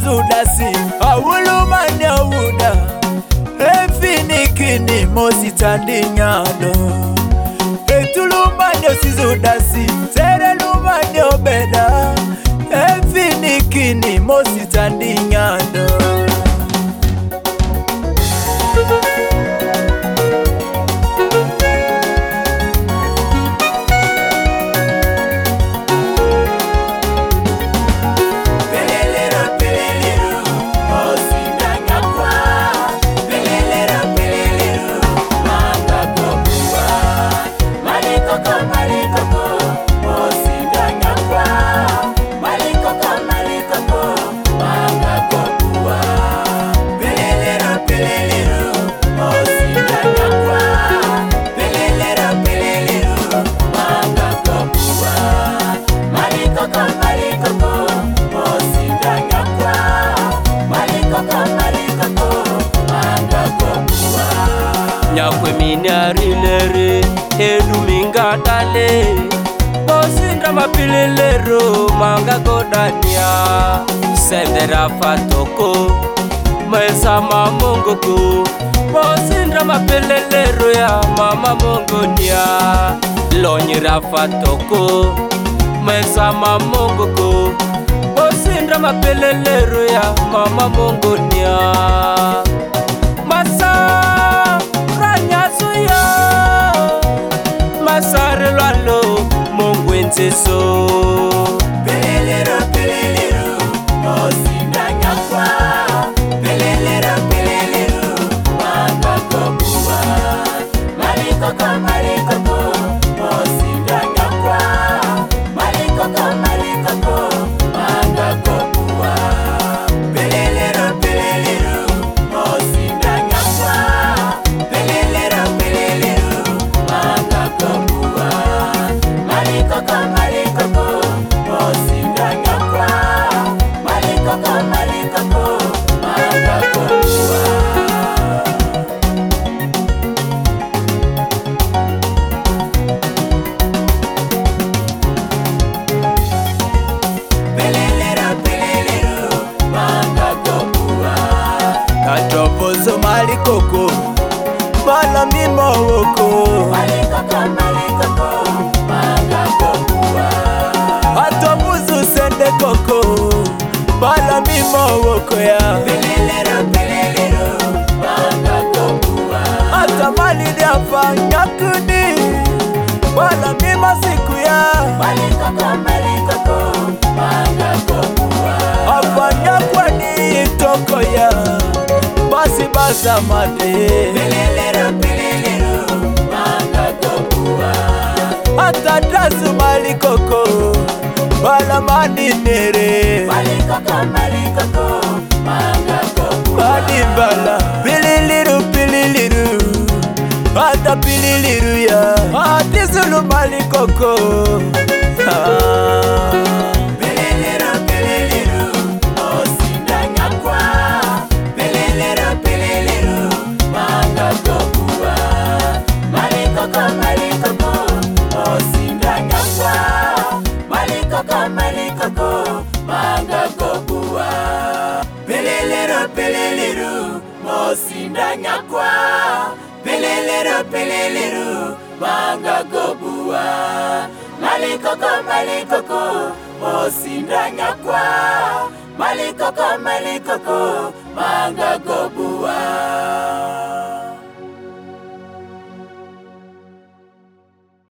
osizudasi awulumani awuda efinikini mositandingado etulumani osizudasi serelumani obeda efinikini mositandingado Nyakwe minyarilere eduminga dale Bosindra mapililero manga godania Sendera fatoko Mesa mamongoko Bosindra mapililero ya mama mongonia Lonyira fatoko Mesa mamongoko Bosindra mapililero ya mama mongonia Masa Masare lalo mongwenze so Pelelero pelelero osinda nyakwa Pelelero pelelero manga kobuwa Malikoko malikoko osinda nyakwa Malikoko malikoko manga kobuwa Pelelero pelelero osinda nyakwa Pelelero pelelero manga kobuwa Malikoko malikoko osinda nyakwa Malikoko malikoko manga kobuwa Pelelero pelelero manga kobuwa Katopozo malikoko Bala mimo woko Malikoko malikoko manga kobuwa Atomuzu sende koko Bala mimo woko ya Pelelero pelelero manga kobuwa Atamali diafa nyakuni Bala mimo siku ya Malikoko malikoko manga kobuwa Afanya kwa ni toko ya Basi basa mate Pelelero pelelero manga kobuwa Atadasu malikoko Bala maninere Malikoko malikoko manga kobuwa Adimbala pililiru pililiru Ata pililiru ya Atisulu malikoko Pelelero pelelero osinda nyakwa Pelelero pelelero manga kobuwa Malikoko malikoko osinda nyakwa Malikoko malikoko manga kobuwa Pelelero pelelero osinda nyakwa Pelelero pelelero manga kobuwa Malikoko malikoko osinda nyakwa Malikoko malikoko manga kobuwa